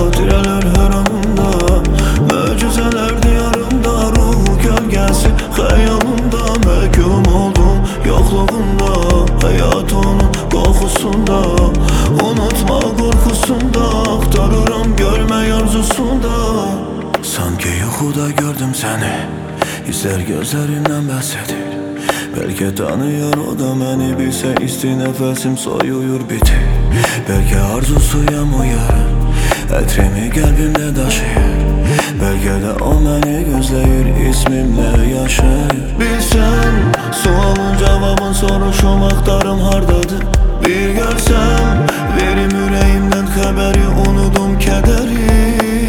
Hatireler her anımda, möcüzeler diyarında. Ruhu gölgesi hayalımda, mehkum oldum yokluğunda. Hayat onun kokusunda, unutma korkusunda. Aktarırım görme arzusunda. Sanki yuxuda gördüm seni, hisler gözlerimden bahsedir. Belki tanıyor o da beni, bilse isti nefesim soyuyur bitir. Belki arzusuyam o yarın, ətrimi qəlbimdə daşıyır. Belki de o beni gözləyir, ismimle yaşayır. Bilsen sualın cevabın soruşum aktarım hardadır. Bir görsem verim yüreğimden haberi, unudum kederi.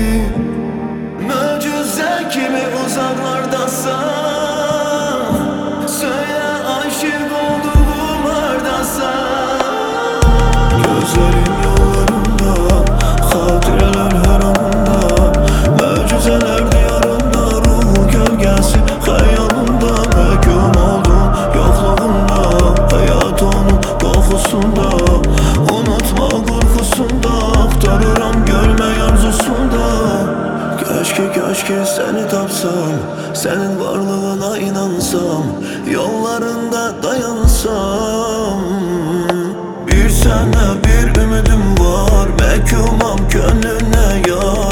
Möcüze gibi uzaklardasan, söyle aşık olduğum hardasan. Gözlerim yollarında, hatireler her anımda, möcüzeler diyarında. Ruhu gölgesi hayalımda, mehkum oldum yokluğunda. Hayat onun kokusunda, unutma korkusunda. Aktarıram görme arzusunda. Keşke seni tapsam, senin varlığına inansam, yollarında dayansam. Bir sana bir ümidim var, mehkumam gönlüne yar.